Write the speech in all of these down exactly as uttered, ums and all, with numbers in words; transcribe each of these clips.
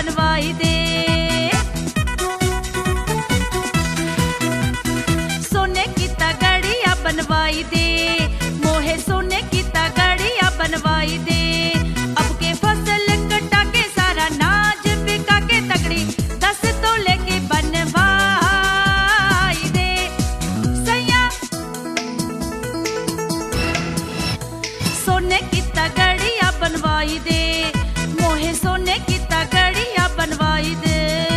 बनवाई दे। सोने की तगड़िया बनवाई दे, मोहे सोने की तगड़िया बनवाई दे। अब के फसल कटा के सारा नाज बिका के तगड़ी दस तोले की बनवाई दे। सैया सोने की तगड़िया बनवाई दे, मोहे सोने की तगड़िया बनवाई दे।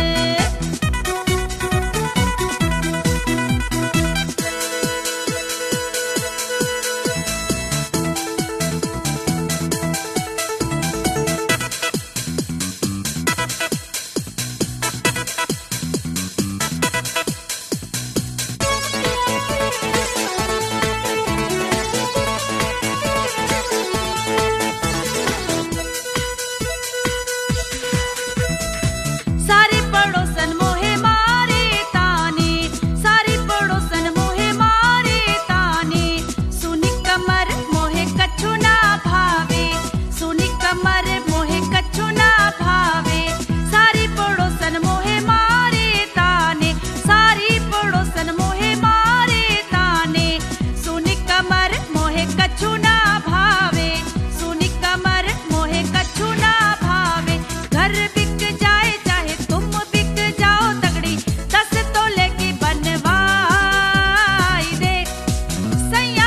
सारी पड़ोसन मोहे मारे ताने, सारी पड़ोसन मोहे मारे ताने। सुनी कमर मोहे कछु ना भावे, सुनी कमर मोहे कछु ना भावे। सारी पड़ोसन मोहे मारे ताने, सारी पड़ोसन मोहे मारे ताने। सुनी कमर मोहे कछु ना भावे, सुनी कमर मोहे कछु ना भावे। घर बिक जाए चाहे तुम बिक जाओ तगड़ी दस तोले की बनवाई दे। सैया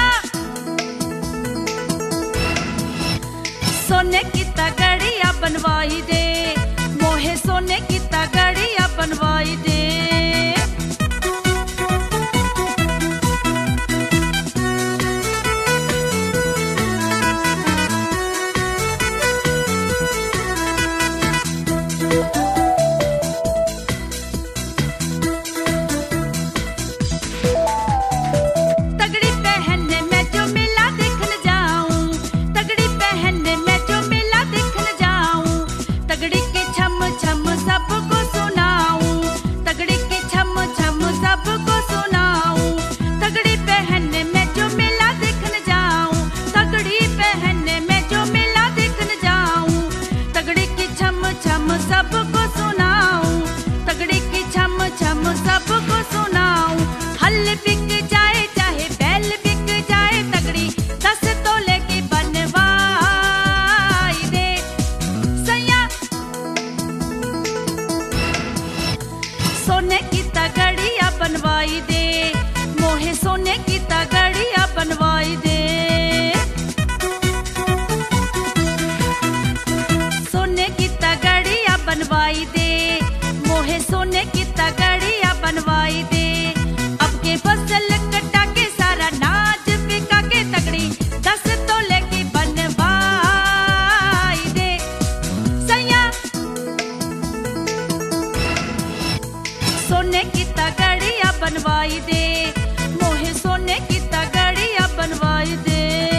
सोने की तगड़िया बनवाई दे, मोहे सोने की तगड़िया बनवाई दे। तगड़ी पहनने मैं जो मेला देखने जाऊं, तगड़ी पहनने मैं जो मेला देखने जाऊं। तगड़ी के छम छम सबको सुनाऊं, तगड़ी के छम छम सबको सुनाऊं। तगड़ी पहनने मैं जो मेला देखने जाऊं, तगड़ी पहनने मैं जो मेला देखने जाऊं। तगड़ी की छम छम सबको सुनाऊं, तगड़ी की छम छम सबको सुनाऊं। हल बिक जाए चाहे बैल बिक जाए तगड़ी दस तोले की बनवाई दे। सैया सोने की तगड़िया बनवाई दे, मोहे सोने की तगड़िया बनवाई दे। सोने की तगड़िया बनवाई दे, मोहे सोने की तगड़िया बनवाई दे। अब के फसल कटा के सारा नाज बिका के तगड़ी दस तोले की बनवाई दे। सैया सोने की तगड़िया बनवाई दे, मोहे सोने की तगड़िया बनवाई दे।